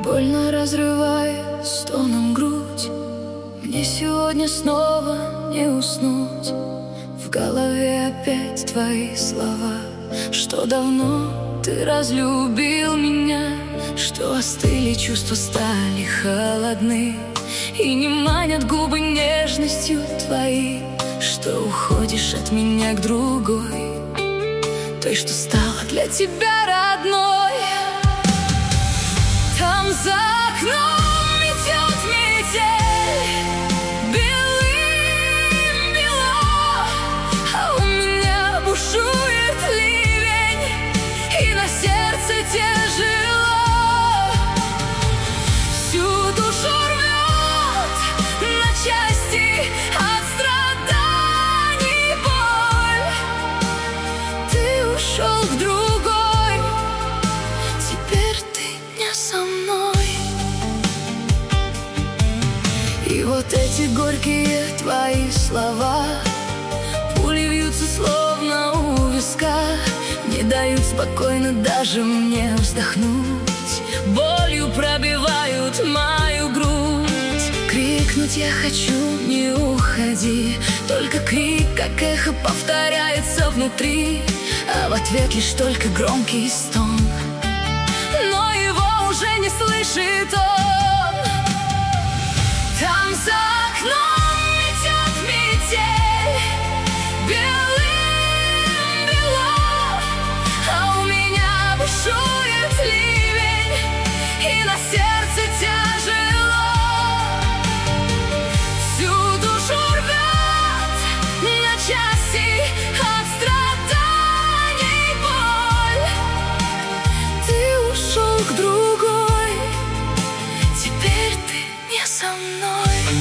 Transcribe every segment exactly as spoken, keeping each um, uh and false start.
Больно разрывает стоном грудь. Мне сегодня снова не уснуть. В голове опять твои слова, что давно ты разлюбил меня, что остыли чувства, стали холодны, и не манят губы нежностью твои, что уходишь от меня к другой, той, что стала для тебя родной. Там за окном идет метель, белым бело, а у меня бушует ливень, и на сердце тяжело. Всю душу рвет на части от страданий боль. Ты ушел к другой, теперь ты не со мной. И вот эти горькие твои слова пули вьются словно у виска, не дают спокойно даже мне вздохнуть, болью пробивают мою грудь. Крикнуть я хочу, не уходи, только крик, как эхо, повторяется внутри, а в ответ лишь только громкий стон, но его уже не слышит он. Там за окном идет метель, белым бело, а у меня бушует ливень, и на сердце тяжело. Всю душу рвет на части от страданий боль. Ты ушел к другой, теперь ты не со мной.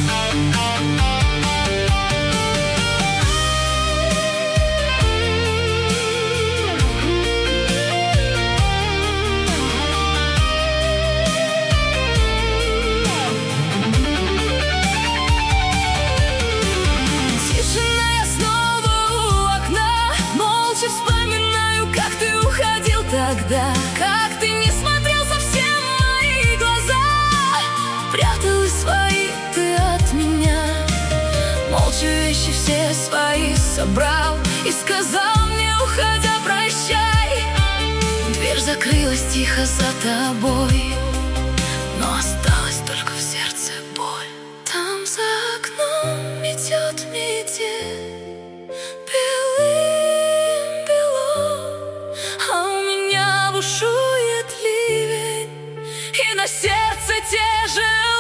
Тогда, как ты не смотрел совсем в мои глаза, прятал и свои ты от меня, молча вещи все свои собрал и сказал мне, уходя, прощай. Дверь закрылась тихо за тобой, но осталась только в сердце боль. Там за окном идет метель, белым бело, а у меня бушует ливень, и на сердце тяжело.